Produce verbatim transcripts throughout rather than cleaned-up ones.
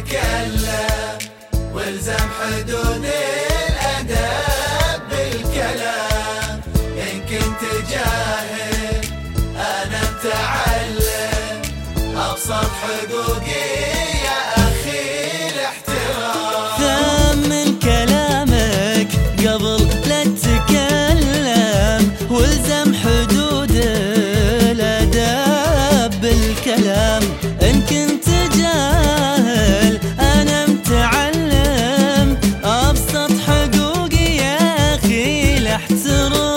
تتكلم والزم حدود الأدب بالكلام. إن كنت جاهل أنا متعلم، أبسط حقوقي يا أخي الاحترام. ثمن كلامك قبل لا تتكلم والزم حدود الأدب بالكلام. إن كنت جاهل أنا متعلم، أبسط حقوقي يا أخي الاحترام.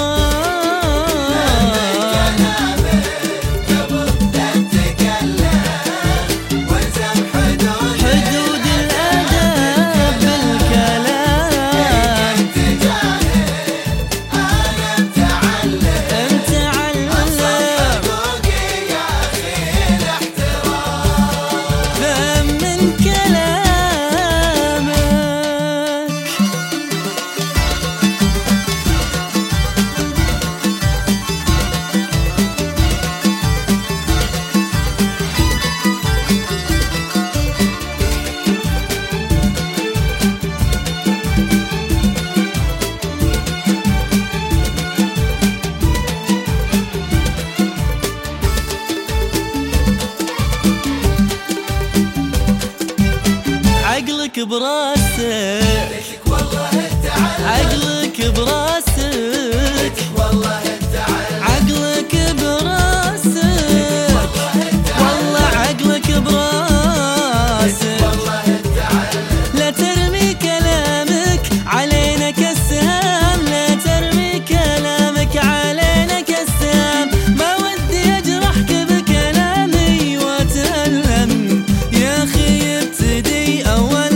عقلك براسك والله التعلم، عقلك براسك والله التعلم، عقلك براسك والله عقلك براسك. والله التعلم. لا ترمي كلامك علينا كالسهام، لا ترمي كلامك علينا كالسهام. ما ودي أجرحك بكلامي وأتألم يا أخي، ابتدي أول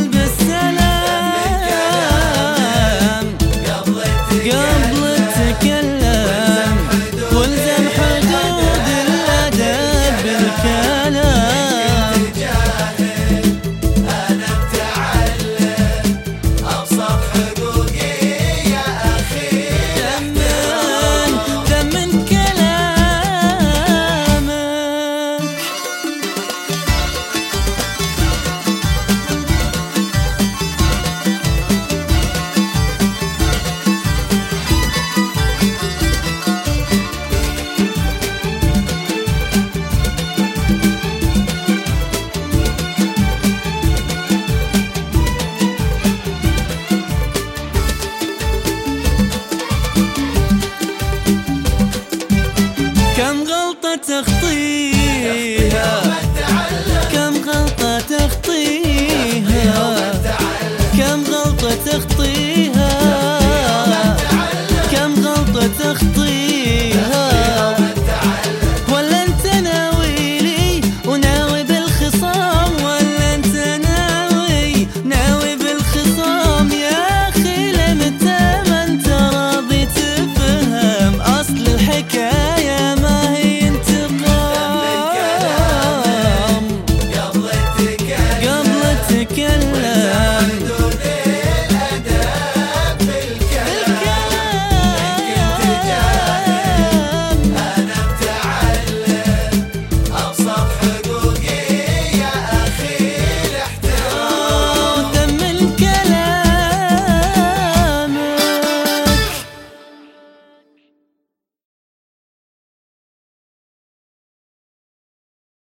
بالسلام قبل التكلم والزم حدود الأدب بالكلام. أنا متعلم، أبسط حقوقي يا أخي ثمن ثمن كلامك. كم غلطة تخطيط